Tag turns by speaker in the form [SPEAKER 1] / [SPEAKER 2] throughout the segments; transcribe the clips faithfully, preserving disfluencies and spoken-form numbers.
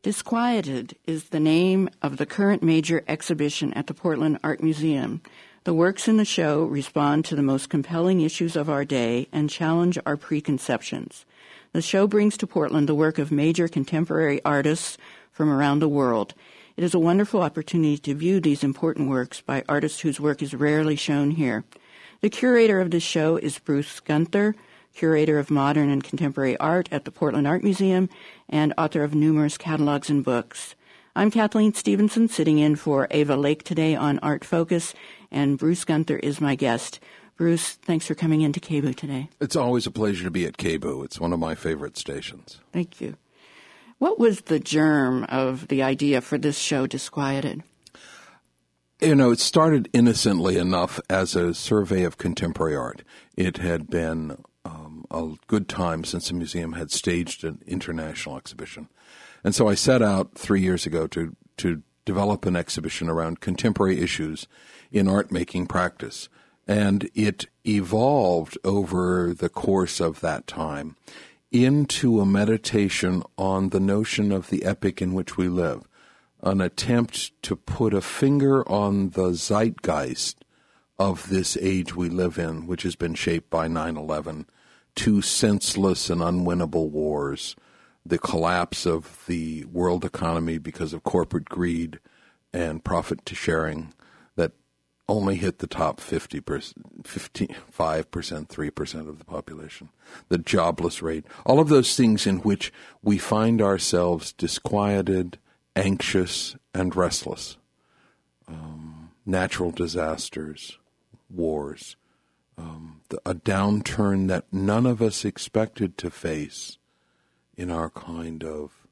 [SPEAKER 1] Disquieted is the name of the current major exhibition at the Portland Art Museum. The works in the show respond to the most compelling issues of our day and challenge our preconceptions. The show brings to Portland the work of major contemporary artists from around the world. It is a wonderful opportunity to view these important works by artists whose work is rarely shown here. The curator of this show is Bruce Gunther, curator of modern and contemporary art at the Portland Art Museum and author of numerous catalogs and books. I'm Kathleen Stevenson, sitting in for Ava Lake today on Art Focus, and Bruce Gunther is my guest. Bruce, thanks for coming into K B U today.
[SPEAKER 2] It's always a pleasure to be at K B U. It's one of my favorite stations.
[SPEAKER 1] Thank you. What was the germ of the idea for this show, Disquieted?
[SPEAKER 2] You know, it started innocently enough as a survey of contemporary art. It had been um, a good time since the museum had staged an international exhibition. And so I set out three years ago to, to develop an exhibition around contemporary issues in art-making practice. And it evolved over the course of that time into a meditation on the notion of the epoch in which we live, an attempt to put a finger on the zeitgeist of this age we live in, which has been shaped by nine eleven, two senseless and unwinnable wars, the collapse of the world economy because of corporate greed and profit to sharing that only hit the top fifty percent, fifty-five percent, three percent of the population, the jobless rate, all of those things in which we find ourselves disquieted, anxious, and restless. Um, natural disasters, wars, um, the, a downturn that none of us expected to face in our kind of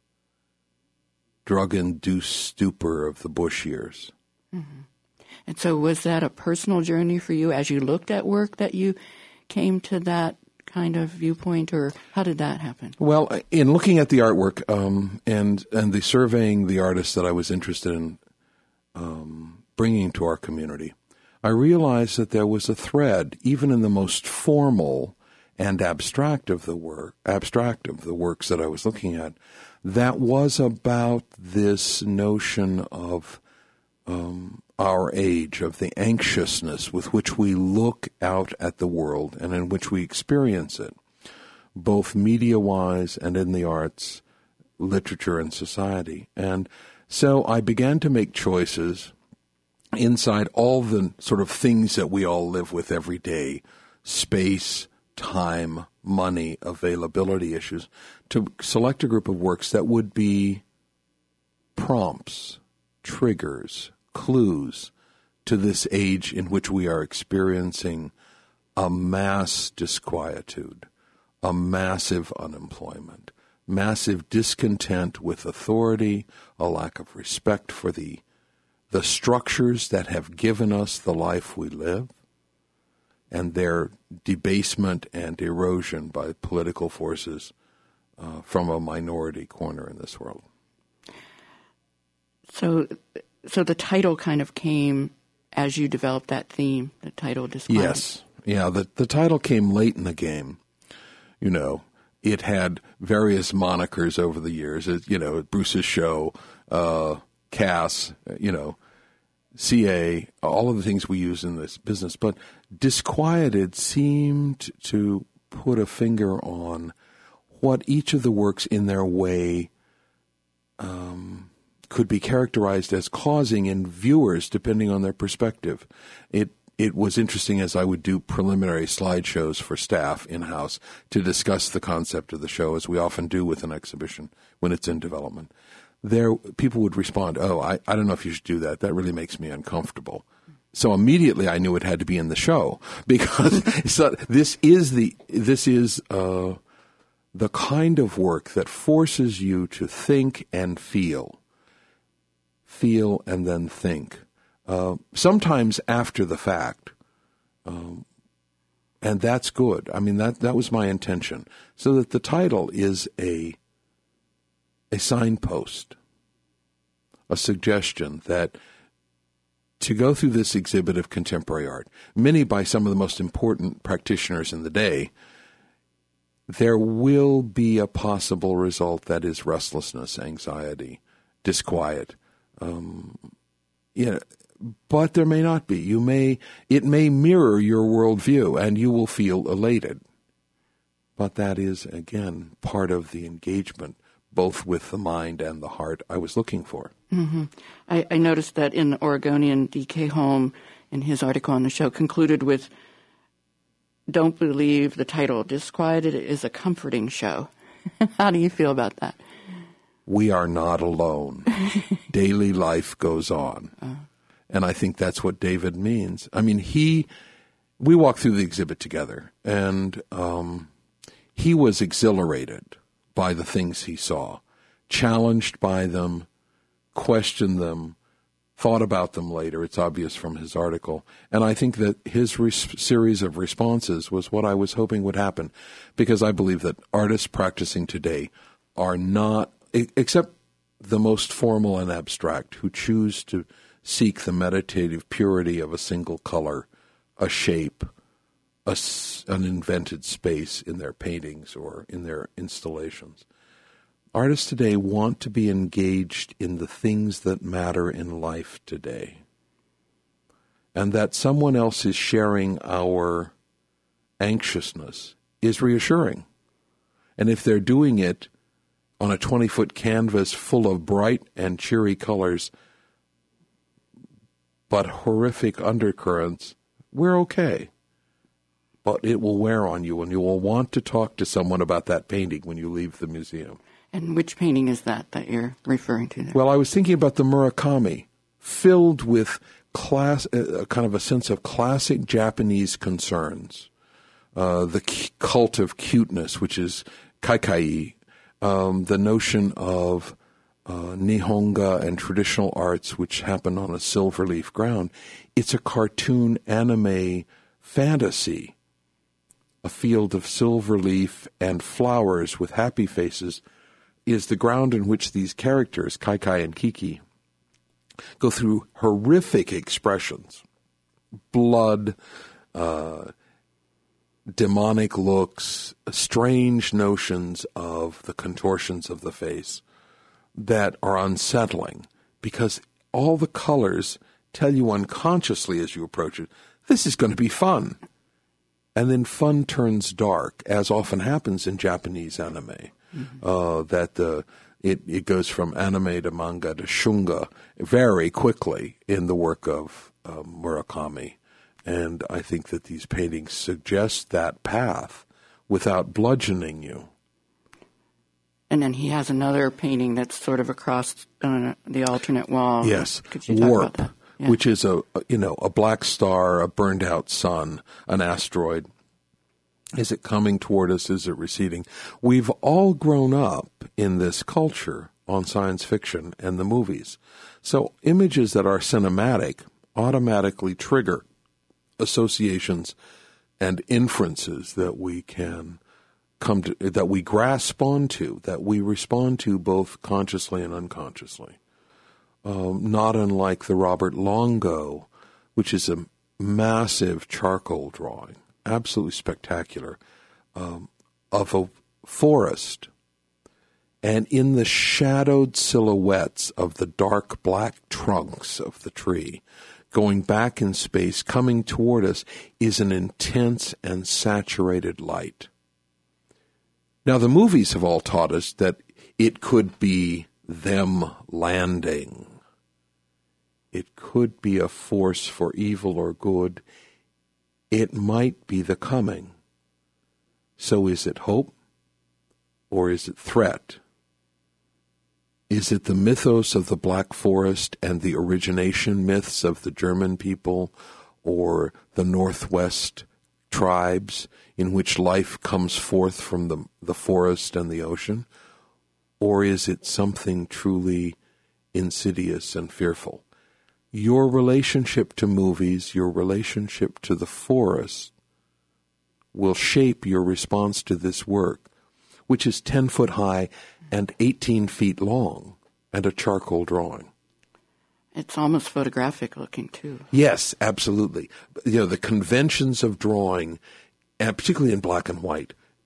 [SPEAKER 2] drug-induced stupor of the Bush years.
[SPEAKER 1] Mm-hmm. And so was that a personal journey for you as you looked at work that you came to that kind of viewpoint, or how did that happen?
[SPEAKER 2] Well, in looking at the artwork um, and and the surveying the artists that I was interested in um, bringing to our community, I realized that there was a thread, even in the most formal and abstract of the work, abstract of the works that I was looking at, that was about this notion of um, our age, of the anxiousness with which we look out at the world and in which we experience it, both media-wise and in the arts, literature, and society. And so I began to make choices inside all the sort of things that we all live with every day, space, time, money, availability issues, to select a group of works that would be prompts, triggers, clues to this age in which we are experiencing a mass disquietude, a massive unemployment, massive discontent with authority, a lack of respect for the the structures that have given us the life we live, and their debasement and erosion by political forces uh, from a minority corner in this world.
[SPEAKER 1] So so the title kind of came as you developed that theme, the title Disquieted.
[SPEAKER 2] Yes. Yeah, the, the title came late in the game. You know, it had various monikers over the years. It, you know, Bruce's Show, uh, Cass, you know, C A, all of the things we use in this business. But Disquieted seemed to put a finger on what each of the works in their way um, could be characterized as causing in viewers, depending on their perspective. It it was interesting as I would do preliminary slideshows for staff in-house to discuss the concept of the show, as we often do with an exhibition when it's in development. There, people would respond, oh, I, I don't know if you should do that. That really makes me uncomfortable. So immediately I knew it had to be in the show, because so this is the this is uh, the kind of work that forces you to think and feel. Feel and then think. Uh, sometimes after the fact. Um, and that's good. I mean, that, that was my intention. So that the title is a a signpost, a suggestion that to go through this exhibit of contemporary art, many by some of the most important practitioners in the day, there will be a possible result that is restlessness, anxiety, disquiet. Um, yeah, but there may not be. You may it may mirror your worldview, and you will feel elated. But that is, again, part of the engagement, both with the mind and the heart I was looking for.
[SPEAKER 1] Mm-hmm. I, I noticed that in the Oregonian, D K Holm, in his article on the show, concluded with, "Don't believe the title. Disquieted is a comforting show." How do you feel about that?
[SPEAKER 2] We are not alone. Daily life goes on. Uh. And I think that's what David means. I mean, he, we walked through the exhibit together, and um, he was exhilarated by the things he saw, challenged by them, questioned them, thought about them later. It's obvious from his article. And I think that his res- series of responses was what I was hoping would happen, because I believe that artists practicing today are not, except the most formal and abstract, who choose to seek the meditative purity of a single color, a shape, a, an invented space in their paintings or in their installations. Artists today want to be engaged in the things that matter in life today. And that someone else is sharing our anxiousness is reassuring. And if they're doing it on a twenty-foot canvas full of bright and cheery colors, but horrific undercurrents, we're okay. But it will wear on you, and you will want to talk to someone about that painting when you leave the museum.
[SPEAKER 1] And which painting is that that you're referring to there?
[SPEAKER 2] Well, I was thinking about the Murakami, filled with class, uh, kind of a sense of classic Japanese concerns. Uh, the c- cult of cuteness, which is kaikai, um, the notion of Uh, Nihonga and traditional arts, which happen on a silver leaf ground. It's a cartoon anime fantasy, a field of silver leaf and flowers with happy faces is the ground in which these characters, Kaikai and Kiki, go through horrific expressions, blood, uh, demonic looks, strange notions of the contortions of the face that are unsettling, because all the colors tell you unconsciously as you approach it, this is going to be fun. And then fun turns dark, as often happens in Japanese anime. Mm-hmm. Uh, that the it, it goes from anime to manga to shunga very quickly in the work of uh, Murakami. And I think that these paintings suggest that path without bludgeoning you.
[SPEAKER 1] And then he has another painting that's sort of across uh, the alternate wall.
[SPEAKER 2] Yes,
[SPEAKER 1] Could you talk
[SPEAKER 2] Warp,
[SPEAKER 1] about that? Yeah.
[SPEAKER 2] Which is a you know a black star, a burned out sun, an asteroid. Is it coming toward us? Is it receding? We've all grown up in this culture on science fiction and the movies, so images that are cinematic automatically trigger associations and inferences that we can come to, that we grasp onto, that we respond to both consciously and unconsciously. Um, not unlike the Robert Longo, which is a massive charcoal drawing, absolutely spectacular, um, of a forest. And in the shadowed silhouettes of the dark black trunks of the tree, going back in space, coming toward us, is an intense and saturated light. Now, the movies have all taught us that it could be them landing. It could be a force for evil or good. It might be the coming. So is it hope or is it threat? Is it the mythos of the Black Forest and the origination myths of the German people or the Northwest tribes in which life comes forth from the, the forest and the ocean? Or is it something truly insidious and fearful? Your relationship to movies, your relationship to the forest, will shape your response to this work, which is ten foot high and eighteen feet long, and a charcoal drawing.
[SPEAKER 1] It's almost photographic looking, too.
[SPEAKER 2] Yes, absolutely. You know, the conventions of drawing, and particularly in black and white,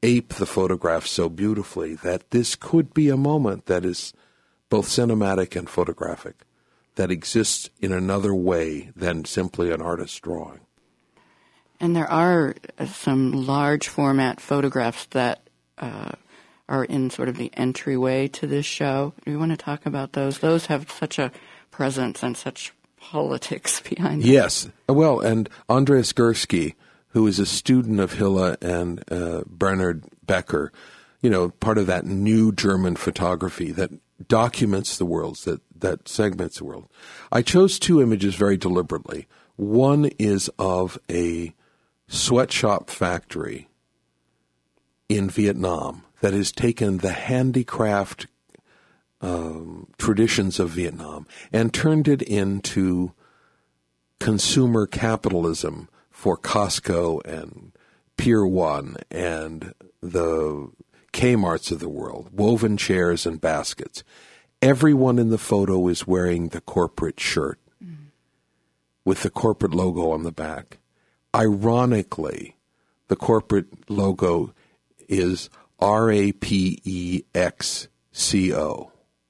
[SPEAKER 2] ape the photograph so beautifully that this could be a moment that is both cinematic and photographic, that exists in another way than simply an artist's drawing.
[SPEAKER 1] And there are some large format photographs that uh, are in sort of the entryway to this show. Do you want to talk about those? Those have such a presence and such politics behind them.
[SPEAKER 2] Yes. Well, and Andreas Gursky, who is a student of Hilla and uh, Bernhard Becker, you know, part of that new German photography that documents the world, that, that segments the world. I chose two images very deliberately. One is of a sweatshop factory in Vietnam that has taken the handicraft um, traditions of Vietnam and turned it into consumer capitalism for Costco and Pier One and the Kmarts of the world, woven chairs and baskets. Everyone in the photo is wearing the corporate shirt mm. with the corporate logo on the back. Ironically, the corporate logo is R A P E X C O.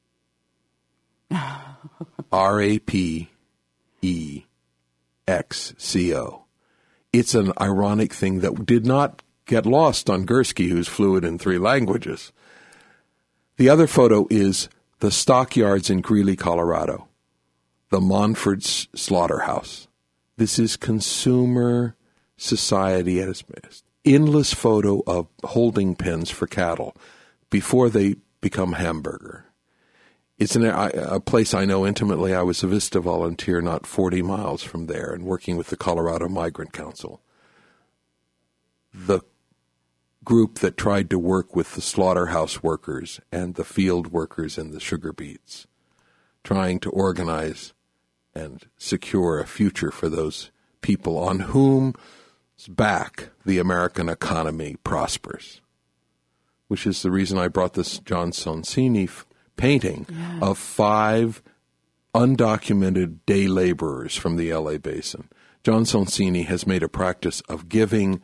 [SPEAKER 2] R A P E X C O. It's an ironic thing that did not get lost on Gursky, who's fluent in three languages. The other photo is the stockyards in Greeley, Colorado, the Monford's slaughterhouse. This is consumer society at its best. Endless photo of holding pens for cattle before they become hamburger. It's an, a, a place I know intimately. I was a Vista volunteer not forty miles from there and working with the Colorado Migrant Council, the group that tried to work with the slaughterhouse workers and the field workers and the sugar beets, trying to organize and secure a future for those people on whom back the American economy prospers, which is the reason I brought this John Sonsini f- painting yeah. of five undocumented day laborers from the L A basin. John Sonsini has made a practice of giving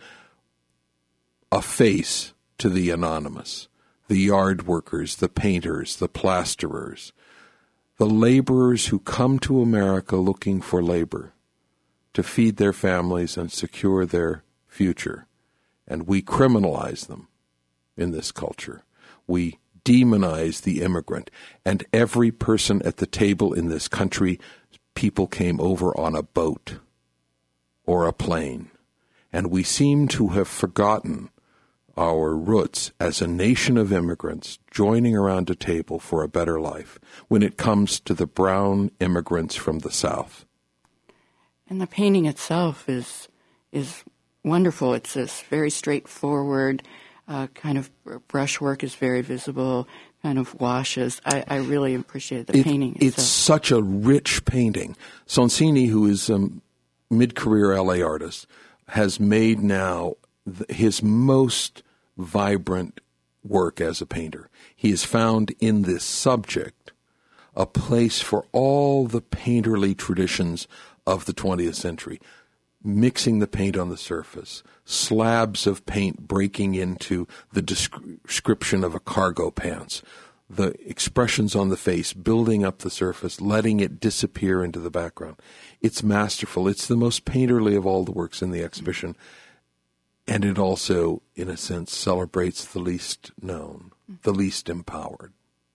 [SPEAKER 2] a face to the anonymous, the yard workers, the painters, the plasterers, the laborers who come to America looking for labor to feed their families and secure their future. And we criminalize them in this culture. We demonize the immigrant. And every person at the table in this country, people came over on a boat or a plane. And we seem to have forgotten our roots as a nation of immigrants joining around a table for a better life when it comes to the brown immigrants from the South.
[SPEAKER 1] And the painting itself is is wonderful. It's this very straightforward uh, kind of brushwork is very visible, kind of washes. I, I really appreciate the
[SPEAKER 2] it,
[SPEAKER 1] painting
[SPEAKER 2] itself. It's such a rich painting. Sonsini, who is a mid-career L A artist, has made now the, his most vibrant work as a painter. He has found in this subject a place for all the painterly traditions of the twentieth century, mixing the paint on the surface, slabs of paint breaking into the description of a cargo pants, the expressions on the face, building up the surface, letting it disappear into the background. It's masterful. It's the most painterly of all the works in the exhibition. And it also, in a sense, celebrates the least known, the least empowered.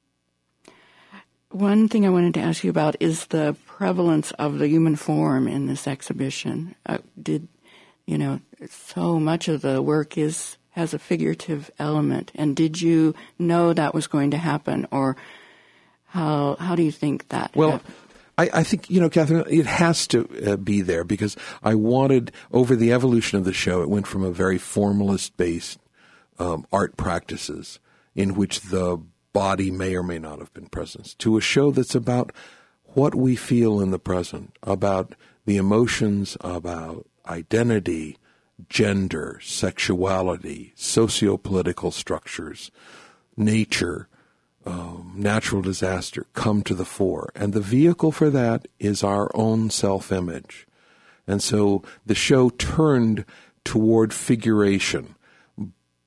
[SPEAKER 1] One thing I wanted to ask you about is the prevalence of the human form in this exhibition. Uh, did, you know, so much of the work is has a figurative element, and did you know that was going to happen, or how how do you think that
[SPEAKER 2] well,
[SPEAKER 1] happened?
[SPEAKER 2] I, I think, you know, Catherine, it has to uh, be there because I wanted, over the evolution of the show, it went from a very formalist-based um, art practices in which the body may or may not have been present, to a show that's about what we feel in the present, about the emotions, about identity, gender, sexuality, socio-political structures, nature, um, natural disaster come to the fore. And the vehicle for that is our own self-image. And so the show turned toward figuration,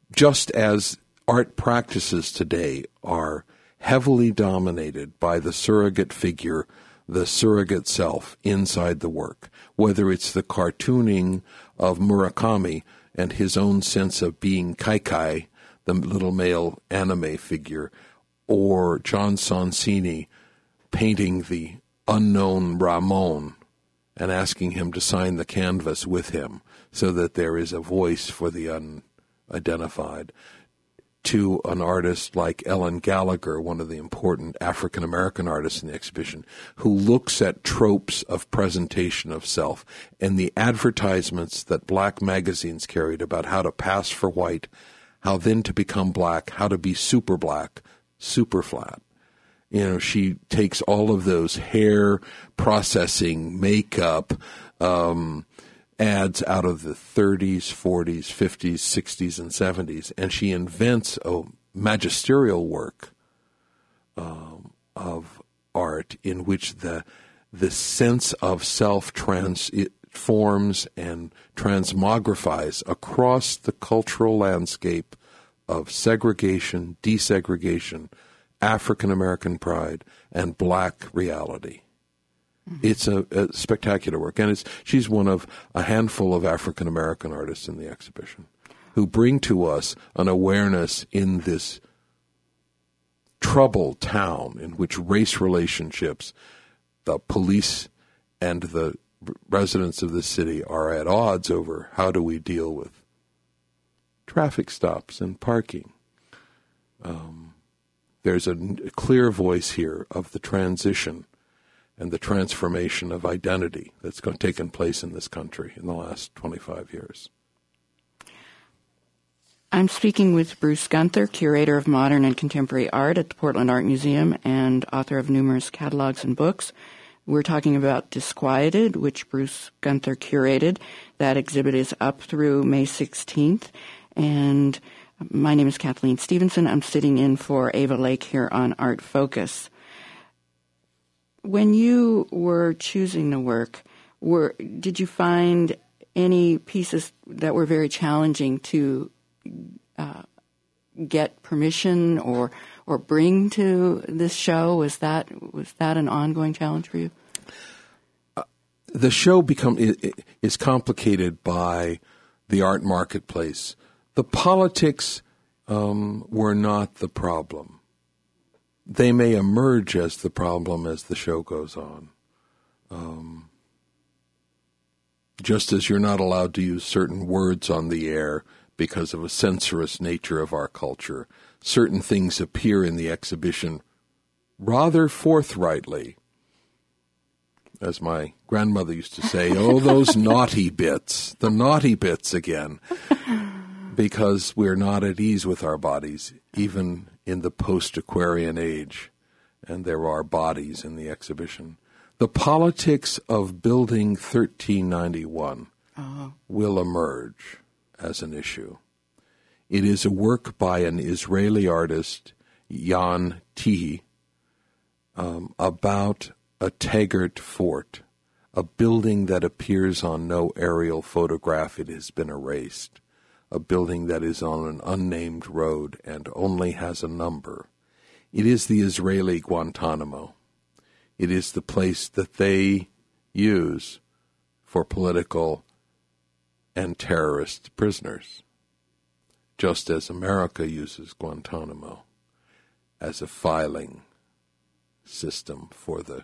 [SPEAKER 2] just as art practices today are heavily dominated by the surrogate figure, the surrogate self inside the work, whether it's the cartooning of Murakami and his own sense of being Kaikai, the little male anime figure, or John Sonsini painting the unknown Ramon and asking him to sign the canvas with him so that there is a voice for the unidentified, to an artist like Ellen Gallagher, one of the important African-American artists in the exhibition, who looks at tropes of presentation of self and the advertisements that black magazines carried about how to pass for white, how then to become black, how to be super black, super flat. You know, she takes all of those hair processing, makeup, um, ads out of the thirties, forties, fifties, sixties, and seventies, and she invents a magisterial work um, of art in which the the sense of self transforms and transmogrifies across the cultural landscape of segregation, desegregation, African-American pride, and black reality. It's a, a spectacular work, and it's she's one of a handful of African-American artists in the exhibition who bring to us an awareness in this troubled town in which race relationships, the police and the residents of the city are at odds over how do we deal with traffic stops and parking. Um, there's a, a clear voice here of the transition and the transformation of identity that's taken place in this country in the last twenty-five years.
[SPEAKER 1] I'm speaking with Bruce Gunther, curator of modern and contemporary art at the Portland Art Museum and author of numerous catalogs and books. We're talking about Disquieted, which Bruce Gunther curated. That exhibit is up through May sixteenth. And my name is Kathleen Stevenson. I'm sitting in for Ava Lake here on Art Focus. When you were choosing the work, were did you find any pieces that were very challenging to uh, get permission or or bring to this show? Was that was that an ongoing challenge for you?
[SPEAKER 2] Uh, the show become is complicated by the art marketplace. The politics um, were not the problem. They may emerge as the problem as the show goes on. Um, just as you're not allowed to use certain words on the air because of a censorious nature of our culture, certain things appear in the exhibition rather forthrightly. As my grandmother used to say, oh, those naughty bits, the naughty bits again, because we're not at ease with our bodies, even in the post-Aquarian age, and there are bodies in the exhibition. The politics of Building thirteen ninety-one uh-huh. will emerge as an issue. It is a work by an Israeli artist, Jan Tihi, um, about a Taggart fort, a building that appears on no aerial photograph. It has been erased. A building that is on an unnamed road and only has a number. It is the Israeli Guantanamo. It is the place that they use for political and terrorist prisoners, just as America uses Guantanamo as a filing system for the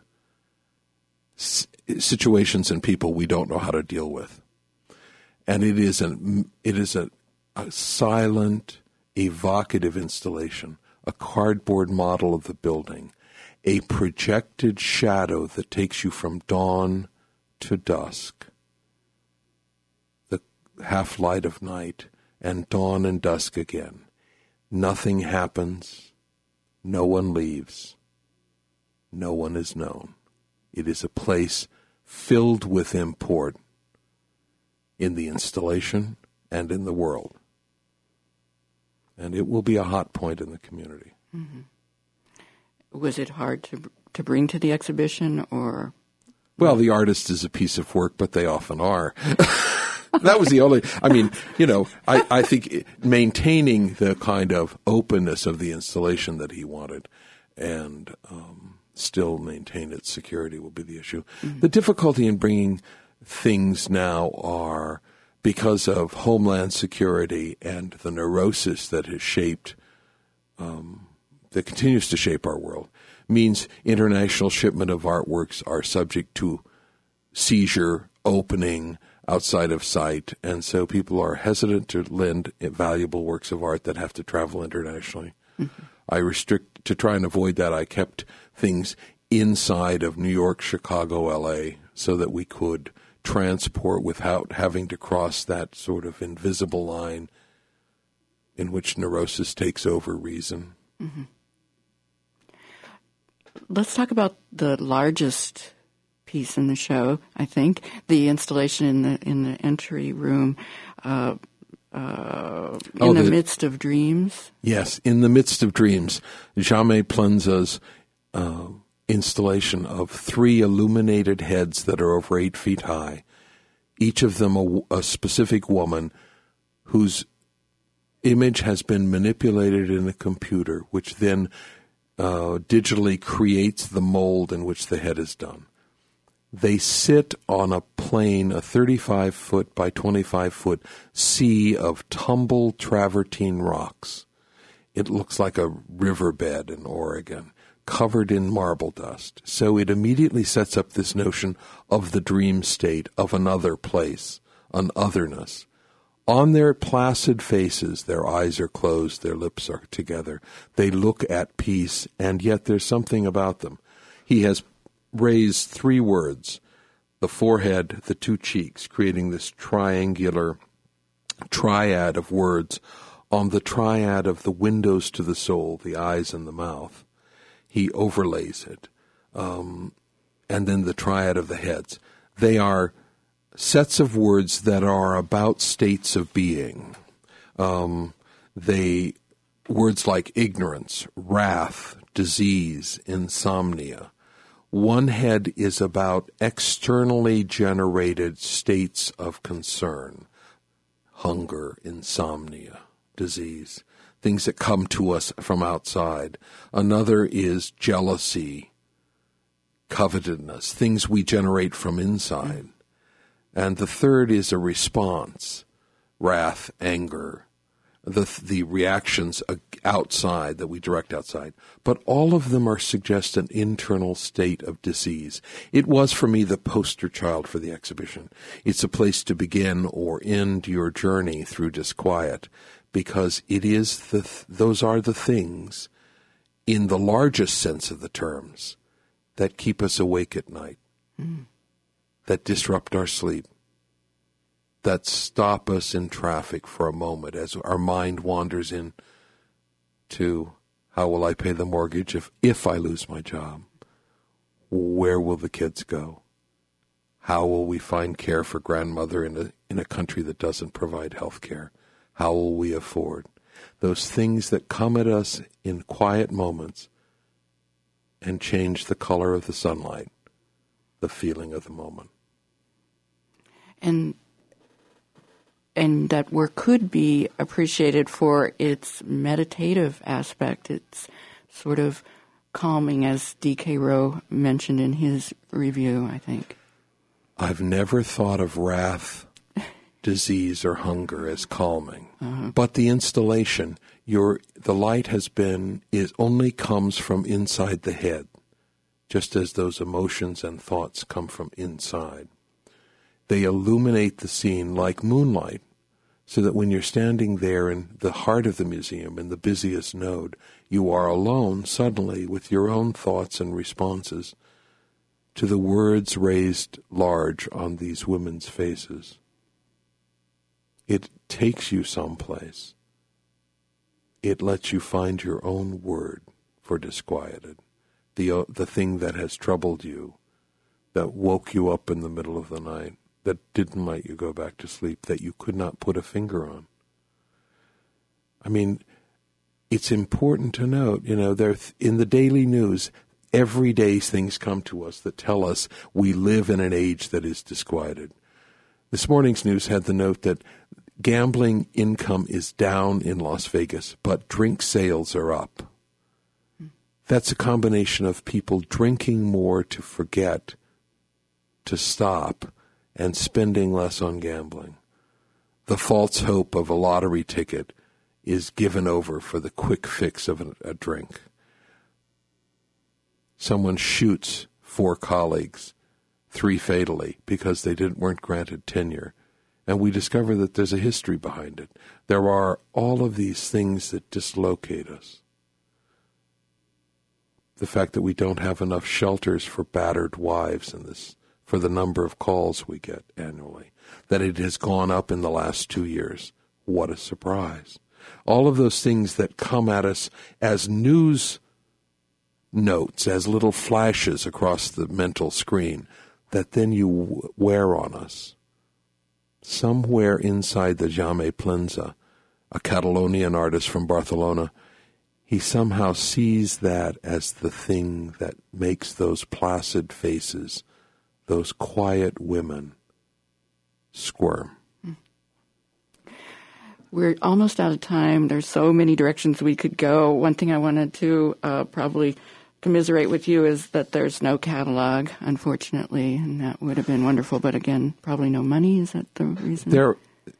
[SPEAKER 2] situations and people we don't know how to deal with. And it is an it is a, a silent, evocative installation, a cardboard model of the building, a projected shadow that takes you from dawn to dusk, the half light of night, and dawn and dusk again. Nothing happens, no one leaves, no one is known. It is a place filled with import in the installation and in the world. And it will be a hot point in the community.
[SPEAKER 1] Mm-hmm. Was it hard to to bring to the exhibition, or?
[SPEAKER 2] Well, the artist is a piece of work, but they often are. That was the only, I mean, you know, I, I think maintaining the kind of openness of the installation that he wanted and um, still maintain its security will be the issue. Mm-hmm. The difficulty in bringing things now are because of Homeland Security and the neurosis that has shaped, um, that continues to shape our world, means international shipment of artworks are subject to seizure, opening, outside of sight, and so people are hesitant to lend valuable works of art that have to travel internationally. Mm-hmm. I restrict, to try and avoid that, I kept things inside of New York, Chicago, L A, so that we could transport without having to cross that sort of invisible line in which neurosis takes over reason.
[SPEAKER 1] Mm-hmm. Let's talk about the largest piece in the show, I think, the installation in the in the entry room, uh, uh, in oh, the, the midst of dreams.
[SPEAKER 2] Yes, in the midst of dreams, Jaume Plenza's uh, installation of three illuminated heads that are over eight feet high, each of them a, a specific woman whose image has been manipulated in a computer, which then uh, digitally creates the mold in which the head is done. They sit on a plane, a thirty-five foot by twenty-five foot sea of tumbled travertine rocks. It looks like a riverbed in Oregon, covered in marble dust. So it immediately sets up this notion of the dream state, of another place, an otherness. On their placid faces, their eyes are closed, their lips are together. They look at peace, and yet there's something about them. He has raised three words, the forehead, the two cheeks, creating this triangular triad of words. On the triad of the windows to the soul, the eyes and the mouth, he overlays it. Um, and then the triad of the heads. They are sets of words that are about states of being. Um, they words like ignorance, wrath, disease, insomnia. One head is about externally generated states of concern, hunger, insomnia, disease, things that come to us from outside. Another is jealousy, covetousness, things we generate from inside. And the third is a response, wrath, anger, the the reactions outside that we direct outside. But all of them are suggest an internal state of disease. It was for me the poster child for the exhibition. It's a place to begin or end your journey through disquiet, because it is the those are the things, in the largest sense of the terms, that keep us awake at night, mm. that disrupt our sleep, that stop us in traffic for a moment as our mind wanders in to, how will I pay the mortgage if, if I lose my job? Where will the kids go? How will we find care for grandmother in a, in a country that doesn't provide health care? How will we afford? Those things that come at us in quiet moments and change the color of the sunlight, the feeling of the moment.
[SPEAKER 1] And And that work could be appreciated for its meditative aspect. It's sort of calming, as D K Rowe mentioned in his review, I think.
[SPEAKER 2] I've never thought of wrath, disease, or hunger as calming. Uh-huh. But the installation, your the light has been, is only comes from inside the head, just as those emotions and thoughts come from inside. They illuminate the scene like moonlight, so that when you're standing there in the heart of the museum, in the busiest node, you are alone suddenly with your own thoughts and responses to the words raised large on these women's faces. It takes you someplace. It lets you find your own word for disquieted, the uh, the thing that has troubled you, that woke you up in the middle of the night, that didn't let you go back to sleep, that you could not put a finger on. I mean, it's important to note, you know, there in the daily news, every day things come to us that tell us we live in an age that is disquieted. This morning's news had the note that gambling income is down in Las Vegas, but drink sales are up. That's a combination of people drinking more to forget, to stop, and spending less on gambling. The false hope of a lottery ticket is given over for the quick fix of a, a drink. Someone shoots four colleagues, three fatally, because they didn't weren't granted tenure. And we discover that there's a history behind it. There are all of these things that dislocate us. The fact that we don't have enough shelters for battered wives in this, for the number of calls we get annually, that it has gone up in the last two years. What a surprise. All of those things that come at us as news notes, as little flashes across the mental screen, that then you wear on us. Somewhere inside the Jaume Plensa, a Catalonian artist from Barcelona, he somehow sees that as the thing that makes those placid faces, those quiet women, squirm.
[SPEAKER 1] We're almost out of time. There's so many directions we could go. One thing I wanted to uh, probably commiserate with you is that there's no catalog, unfortunately, and that would have been wonderful. But again, probably no money. Is that the reason?
[SPEAKER 2] There,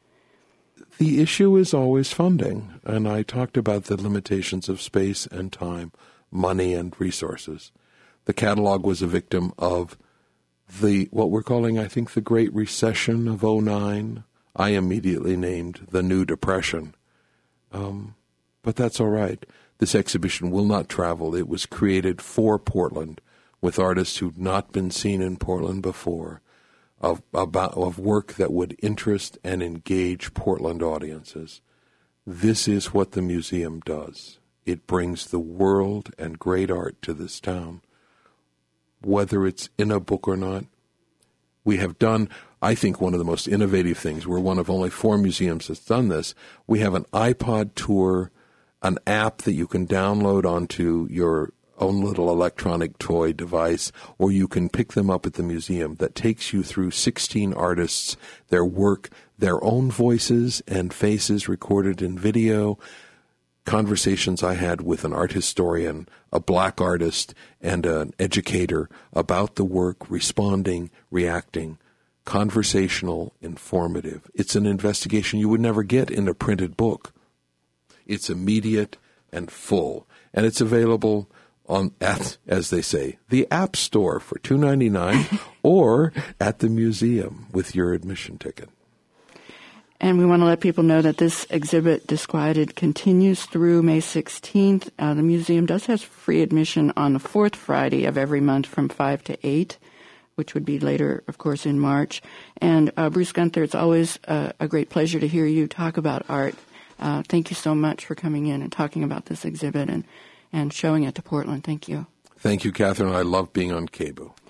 [SPEAKER 2] the issue is always funding, and I talked about the limitations of space and time, money and resources. The catalog was a victim of the what we're calling, I think, the Great Recession of oh nine. I immediately named the New Depression. Um, but that's all right. This exhibition will not travel. It was created for Portland with artists who'd not been seen in Portland before, of, about, of work that would interest and engage Portland audiences. This is what the museum does. It brings the world and great art to this town, whether it's in a book or not. We have done, I think, one of the most innovative things. We're one of only four museums that's done this. We have an iPod tour, an app that you can download onto your own little electronic toy device, or you can pick them up at the museum, that takes you through sixteen artists, their work, their own voices and faces recorded in video, conversations I had with an art historian, a black artist, and an educator about the work, responding, reacting, conversational, informative. It's an investigation you would never get in a printed book. It's immediate and full, and it's available on at, as they say, the App Store for two dollars and ninety-nine cents or at the museum with your admission ticket.
[SPEAKER 1] And we want to let people know that this exhibit, Disquieted, continues through May sixteenth. Uh, the museum does have free admission on the fourth Friday of every month from five to eight, which would be later, of course, in March. And uh, Bruce Gunther, it's always uh, a great pleasure to hear you talk about art. Uh, thank you so much for coming in and talking about this exhibit and, and showing it to Portland. Thank you.
[SPEAKER 2] Thank you, Catherine. I love being on K B O.